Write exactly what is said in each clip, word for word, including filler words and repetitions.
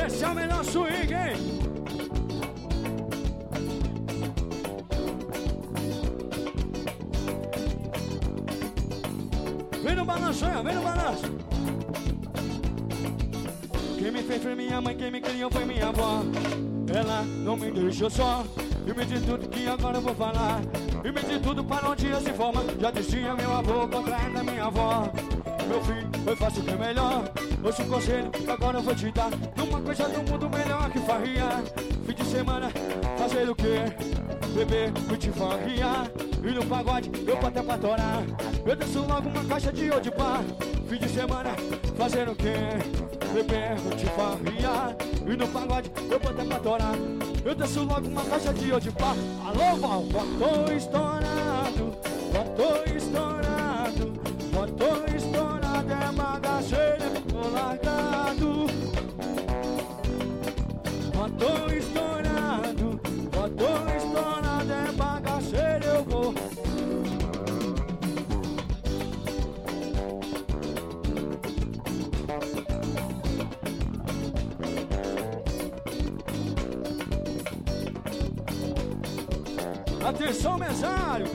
Esse é o melhor swing, hein? Vem no balanço, vem no balanço. Quem me fez foi minha mãe, quem me criou foi minha avó. Ela não me deixou só. E me diz tudo que agora eu vou falar. E me diz tudo para onde eu se forma. Já dizia meu avô, contrário da minha avó. Meu filho, eu faço o que é melhor. Ouço o conselho que agora eu vou te dar. Numa coisa do mundo melhor que farria. Fim de semana, fazer o quê? Beber, curtir farria. E no pagode, eu boto pra torar. Eu desço logo uma caixa de odipá. Fim de semana, fazer o quê? Beber, curtir farria. E no pagode, eu boto pra torar. Eu desço logo uma caixa de odipá. Alô, Val, botou estourado. Botou estourado. Botou estourado, é bagaceira, tô largado. Botou estourado. Botou estourado, é bagaceira, eu vou. Atenção, mesário.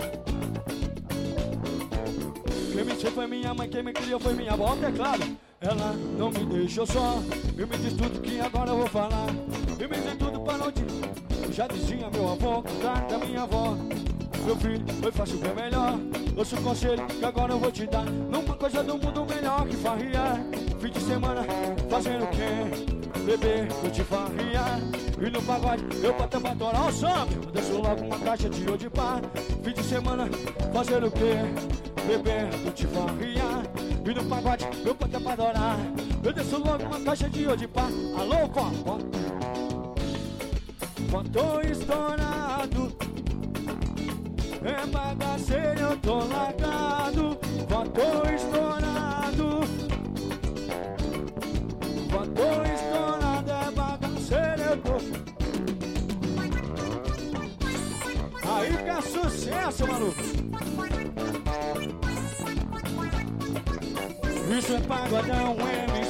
Quem me fez foi minha mãe, quem me criou foi minha avó, é claro. Ela não me deixou só. E me diz tudo que agora eu vou falar. E me diz tudo para onde. Já dizia meu avô, contrário da minha avó. Meu filho, eu faço o que é melhor. Ouço o conselho que agora eu vou te dar. Numa coisa do mundo melhor que farria. Fim de semana, fazendo o quê? Beber, curtir farria. E no pagode, eu boto pra torar o samba. Eu desço logo uma caixa de odipá. Fim de semana, fazer o quê? Beber, curtir farria. E no pagode, eu boto pra adorar. Eu desço logo uma caixa de odipá. Alô, vó, botou estourado. É bagaceiro, eu tô largado. Botou estourado. Botou estourado, é bagaceiro, eu tô. Aí que é sucesso, maluco. Isso é pagodão, M